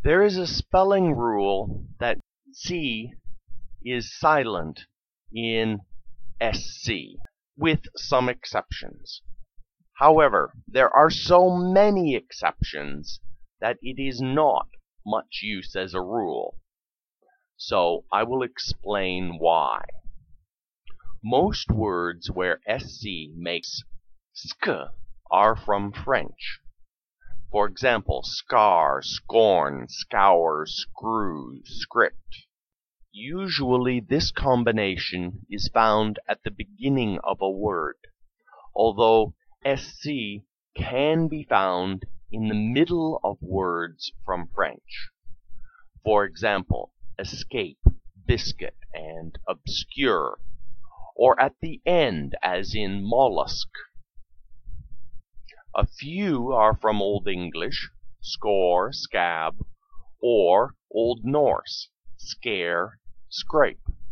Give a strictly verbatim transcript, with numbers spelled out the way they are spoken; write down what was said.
There is a spelling rule that C is silent in S C, with some exceptions. However, there are so many exceptions that it is not much use as a rule. So I will explain why. Most words where S C makes sk are from French. For example, scar, scorn, scour, screw, script. Usually this combination is found at the beginning of a word, although S C can be found in the middle of words from French. For example, escape, biscuit, and obscure, or at the end as in mollusk. A few are from Old English, score, scab, or Old Norse, scare, scrape.